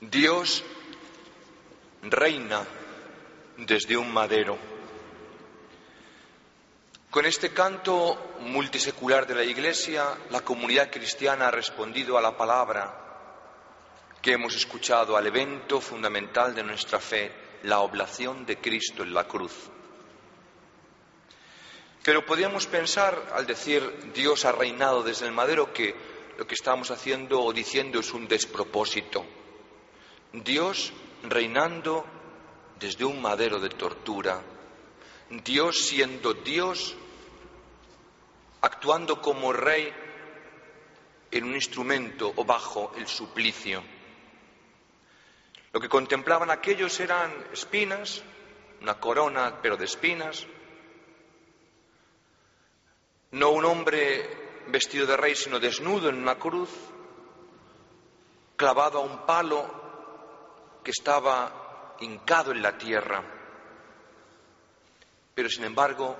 Dios reina desde un madero. Con este canto multisecular de la Iglesia, la comunidad cristiana ha respondido a la palabra que hemos escuchado, al evento fundamental de nuestra fe, la oblación de Cristo en la cruz. Pero podríamos pensar, al decir Dios ha reinado desde el madero, que lo que estamos haciendo o diciendo es un despropósito. Dios reinando desde un madero de tortura, Dios siendo Dios, actuando como rey en un instrumento o bajo el suplicio. Lo que contemplaban aquellos eran espinas, una corona pero de espinas, no un hombre vestido de rey sino desnudo en una cruz, clavado a un palo que estaba hincado en la tierra. Pero sin embargo,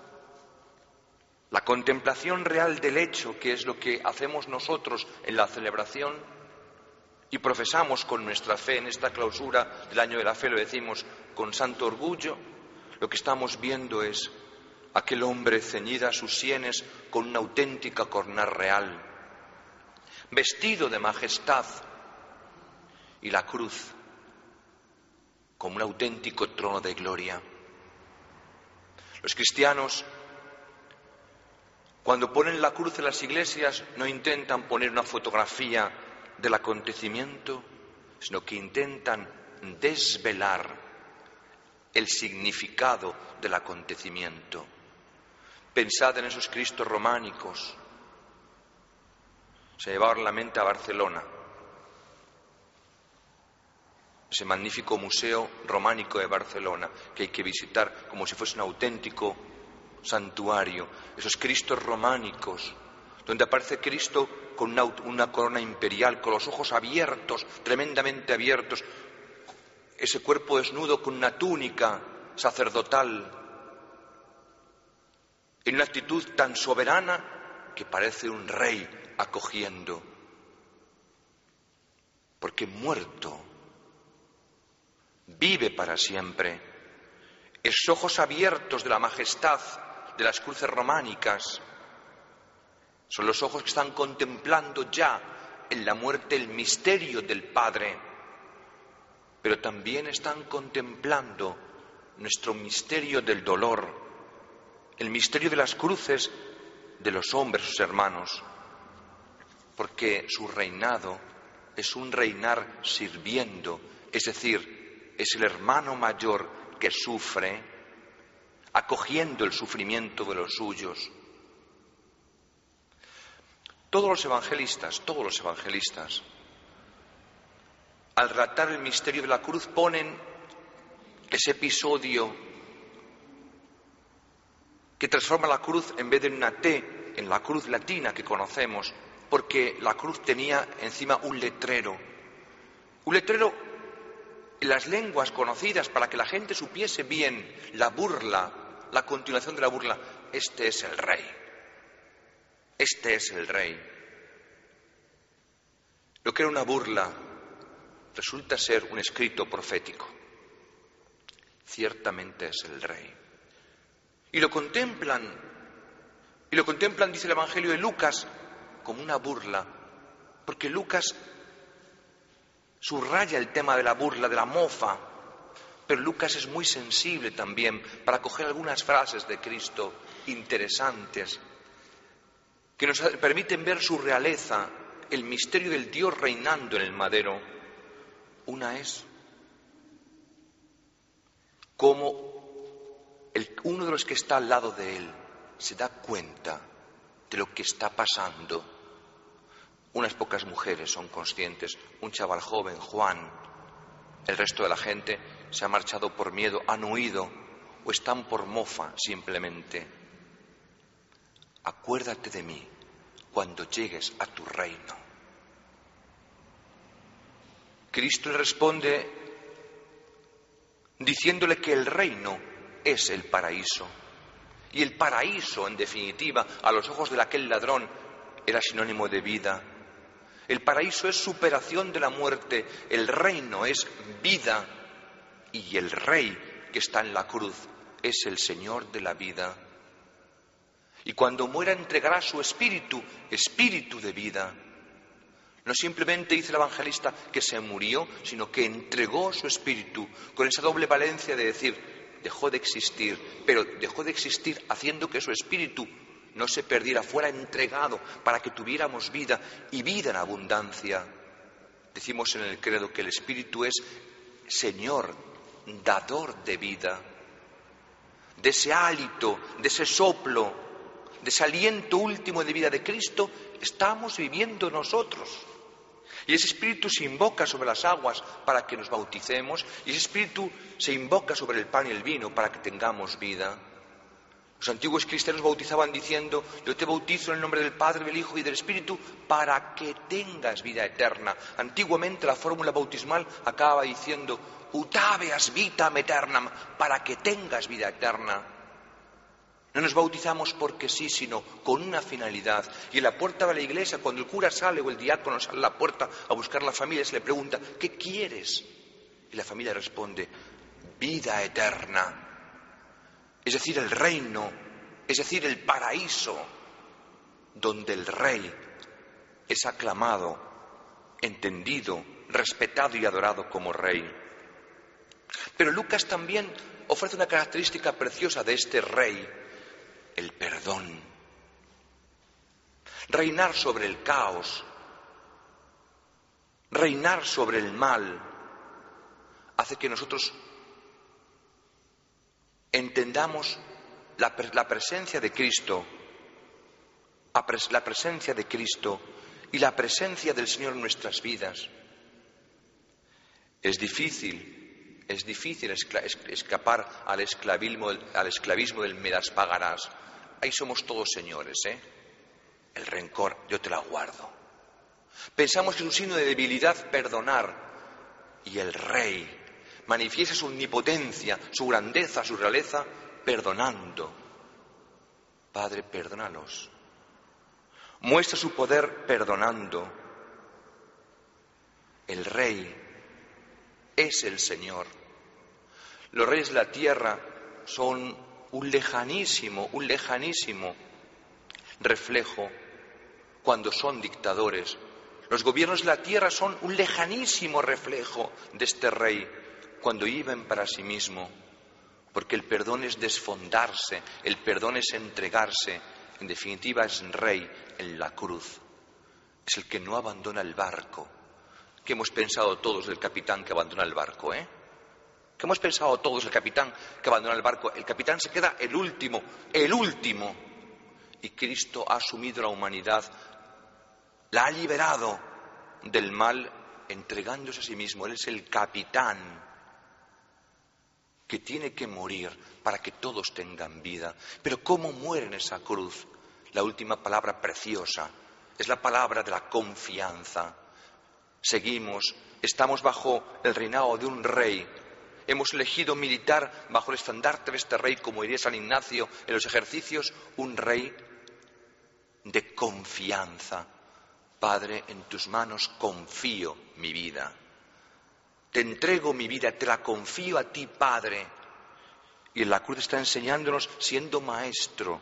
la contemplación real del hecho, que es lo que hacemos nosotros en la celebración y profesamos con nuestra fe en esta clausura del año de la fe, lo decimos con santo orgullo, lo que estamos viendo es aquel hombre ceñida a sus sienes con una auténtica corona real, vestido de majestad, y la cruz como un auténtico trono de gloria. Los cristianos, cuando ponen la cruz en las iglesias, no intentan poner una fotografía del acontecimiento, sino que intentan desvelar el significado del acontecimiento. Pensad en esos Cristos románicos. Se llevaron la mente a Barcelona, ese magnífico museo románico de Barcelona, que hay que visitar como si fuese un auténtico santuario. Esos Cristos románicos, donde aparece Cristo con una corona imperial, con los ojos abiertos, tremendamente abiertos, ese cuerpo desnudo con una túnica sacerdotal, en una actitud tan soberana que parece un rey acogiendo, porque muerto vive para siempre. Esos ojos abiertos de la majestad de las cruces románicas son los ojos que están contemplando ya en la muerte el misterio del Padre, pero también están contemplando nuestro misterio del dolor, el misterio de las cruces de los hombres, sus hermanos, porque su reinado es un reinar sirviendo, es decir, es el hermano mayor que sufre, acogiendo el sufrimiento de los suyos. Todos los evangelistas, al relatar el misterio de la cruz, ponen ese episodio que transforma la cruz en vez de una T, en la cruz latina que conocemos, porque la cruz tenía encima un letrero en las lenguas conocidas para que la gente supiese bien la burla, la continuación de la burla. Este es el rey. Este es el rey. Lo que era una burla resulta ser un escrito profético. Ciertamente es el rey. Y lo contemplan, dice el Evangelio de Lucas, como una burla, porque Lucas subraya el tema de la burla, de la mofa, pero Lucas es muy sensible también para coger algunas frases de Cristo interesantes que nos permiten ver su realeza, el misterio del Dios reinando en el madero. Una es cómo uno de los que está al lado de él se da cuenta de lo que está pasando. Unas pocas mujeres son conscientes, un chaval joven, Juan. El resto de la gente se ha marchado por miedo, han huido o están por mofa simplemente. Acuérdate de mí cuando llegues a tu reino. Cristo le responde diciéndole que el reino es el paraíso. Y el paraíso, en definitiva, a los ojos de aquel ladrón, era sinónimo de vida. El paraíso es superación de la muerte, el reino es vida y el Rey que está en la cruz es el Señor de la vida. Y cuando muera entregará su espíritu, espíritu de vida. No simplemente dice el evangelista que se murió, sino que entregó su espíritu con esa doble valencia de decir, dejó de existir, pero dejó de existir haciendo que su espíritu no se perdiera, fuera entregado para que tuviéramos vida y vida en abundancia. Decimos en el credo que el espíritu es Señor, dador de vida, de ese hálito, de ese soplo, de ese aliento último de vida de Cristo, estamos viviendo nosotros. Y ese espíritu se invoca sobre las aguas para que nos bauticemos, y ese espíritu se invoca sobre el pan y el vino para que tengamos vida. Los antiguos cristianos bautizaban diciendo, yo te bautizo en el nombre del Padre, del Hijo y del Espíritu para que tengas vida eterna. Antiguamente la fórmula bautismal acababa diciendo, ut habeas vitam aeternam, para que tengas vida eterna. No nos bautizamos porque sí, sino con una finalidad. Y en la puerta de la iglesia, cuando el cura sale o el diácono sale a la puerta a buscar a la familia, se le pregunta, ¿qué quieres? Y la familia responde, vida eterna. Es decir, el reino, es decir, el paraíso, donde el Rey es aclamado, entendido, respetado y adorado como Rey. Pero Lucas también ofrece una característica preciosa de este Rey, el perdón. Reinar sobre el caos, reinar sobre el mal, hace que nosotros entendamos la presencia de Cristo, la presencia de Cristo y la presencia del Señor en nuestras vidas. Es difícil escapar al esclavismo del me las pagarás. Ahí somos todos señores, ¿eh? El rencor, yo te la guardo. Pensamos que es un signo de debilidad perdonar, y el Rey manifiesta su omnipotencia, su grandeza, su realeza, perdonando. Padre, perdónalos. Muestra su poder perdonando. El Rey es el Señor. Los reyes de la tierra son un lejanísimo reflejo cuando son dictadores. Los gobiernos de la tierra son un lejanísimo reflejo de este Rey cuando viven para sí mismo, porque el perdón es desfondarse, el perdón es entregarse, en definitiva es Rey en la cruz, es el que no abandona el barco. ¿Qué hemos pensado todos del capitán que abandona el barco, ¿Qué hemos pensado todos del capitán que abandona el barco? El capitán se queda el último, y Cristo ha asumido la humanidad, la ha liberado del mal entregándose a sí mismo. Él es el capitán que tiene que morir para que todos tengan vida. Pero ¿cómo muere en esa cruz? La última palabra preciosa es la palabra de la confianza. Seguimos, estamos bajo el reinado de un Rey. Hemos elegido militar bajo el estandarte de este Rey, como diría San Ignacio en los ejercicios, un Rey de confianza. Padre, en tus manos confío mi vida. Te entrego mi vida, te la confío a ti, Padre. Y en la cruz está enseñándonos siendo maestro.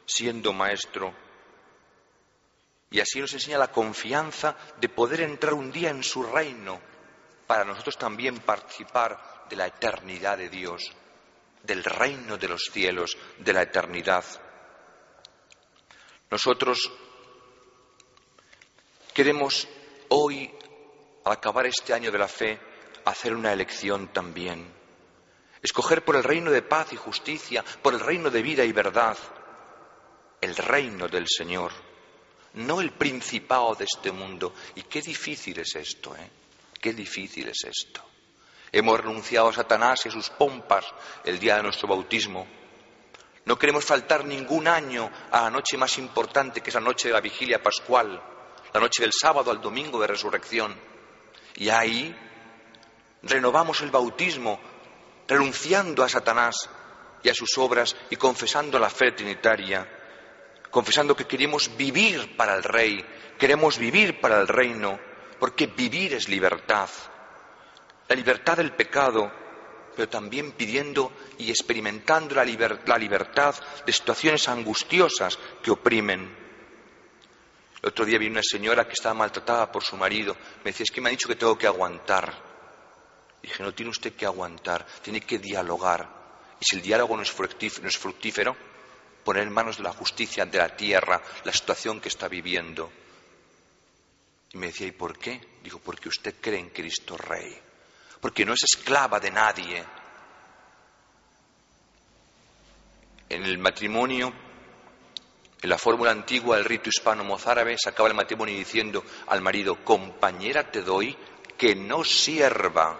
Y así nos enseña la confianza de poder entrar un día en su reino, para nosotros también participar de la eternidad de Dios, del reino de los cielos, de la eternidad. Nosotros queremos hoy, al acabar este año de la fe, hacer una elección también. Escoger por el reino de paz y justicia, por el reino de vida y verdad, el reino del Señor, no el principado de este mundo. Y qué difícil es esto, Qué difícil es esto. Hemos renunciado a Satanás y a sus pompas el día de nuestro bautismo. No queremos faltar ningún año a la noche más importante, que es la noche de la vigilia pascual, la noche del sábado al domingo de resurrección. Y ahí renovamos el bautismo, renunciando a Satanás y a sus obras y confesando la fe trinitaria. confesando que queremos vivir para el Rey, queremos vivir para el reino, porque vivir es libertad. La libertad del pecado, pero también pidiendo y experimentando la libertad de situaciones angustiosas que oprimen. El otro día vi una señora que estaba maltratada por su marido. Me decía, es que me ha dicho que tengo que aguantar. Y dije, no tiene usted que aguantar, tiene que dialogar. Y si el diálogo no es fructífero, poner en manos de la justicia, de la tierra, la situación que está viviendo. Y me decía, ¿y por qué? Digo, porque usted cree en Cristo Rey. Porque no es esclava de nadie. En el matrimonio, en la fórmula antigua del rito hispano-mozárabe, se acaba el matrimonio diciendo al marido, compañera te doy que no sierva.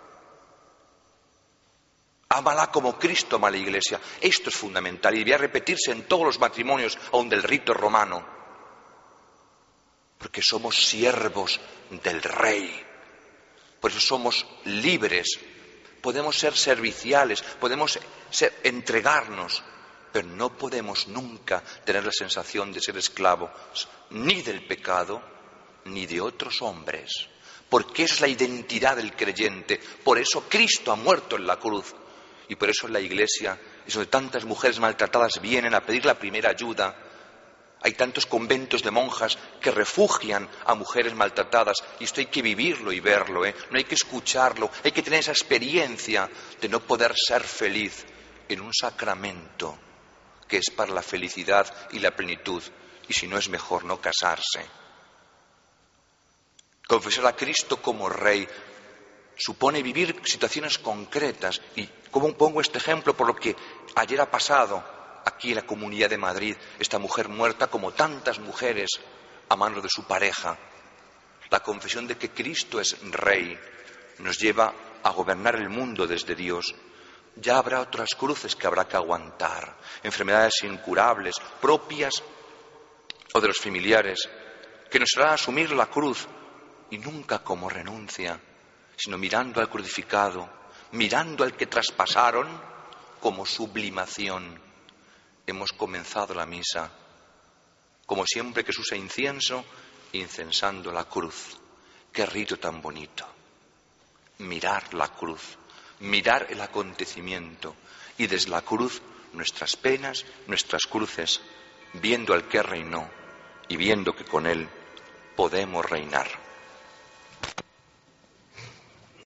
Ámala como Cristo ama a la Iglesia. Esto es fundamental y debía repetirse en todos los matrimonios, aun del rito romano. Porque somos siervos del Rey. Por eso somos libres. Podemos ser serviciales, podemos entregarnos, pero no podemos nunca tener la sensación de ser esclavos ni del pecado ni de otros hombres. Porque esa es la identidad del creyente. Por eso Cristo ha muerto en la cruz. Y por eso en la Iglesia es donde tantas mujeres maltratadas vienen a pedir la primera ayuda. Hay tantos conventos de monjas que refugian a mujeres maltratadas y esto hay que vivirlo y verlo, no hay que escucharlo, hay que tener esa experiencia de no poder ser feliz en un sacramento que es para la felicidad y la plenitud, y si no es mejor no casarse. Confesar a Cristo como Rey supone vivir situaciones concretas, y como pongo este ejemplo por lo que ayer ha pasado aquí en la Comunidad de Madrid, esta mujer muerta como tantas mujeres a manos de su pareja. La confesión de que Cristo es Rey nos lleva a gobernar el mundo desde Dios. Ya habrá otras cruces que habrá que aguantar, enfermedades incurables, propias o de los familiares, que nos harán asumir la cruz, y nunca como renuncia, sino mirando al crucificado, mirando al que traspasaron como sublimación. Hemos comenzado la misa, como siempre que se usa incienso, incensando la cruz. ¡Qué rito tan bonito! Mirar la cruz, mirar el acontecimiento y desde la cruz nuestras penas, nuestras cruces, viendo al que reinó y viendo que con él podemos reinar.